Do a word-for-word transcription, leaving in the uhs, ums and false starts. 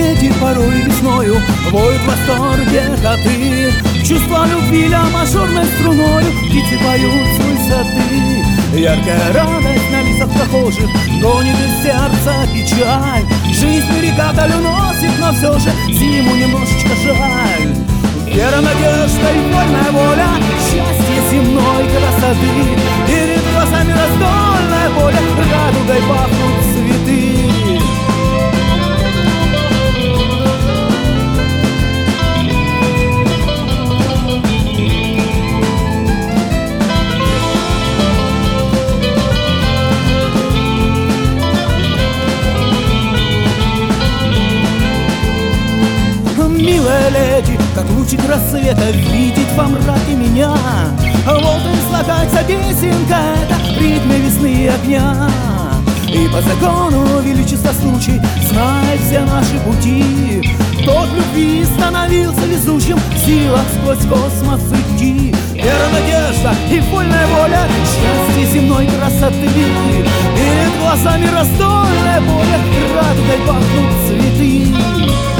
леди порой весною воют в восторге коты. Чувства любви ля мажорной струною птицы поют с высоты. Яркая радость на лицах прохожих гонит из сердца печаль. Жизнь перекаталь уносит, но все же зиму немножечко жаль. Вера, надежда и вольная воля, счастье земной красоты. Перед глазами раздольное поле, радугой пахнут цветы. Милая леди, как лучик рассвета, видит во мраке меня. Вот и слагается песенка эта в ритме весны и огня. И по закону величества случай знает все наши пути. Тот любви становился везучим, в силах сквозь космос идти. Вера, надежда и вольная воля, счастье земной красоты. Перед глазами раздольное поле, радугой пахнут цветы.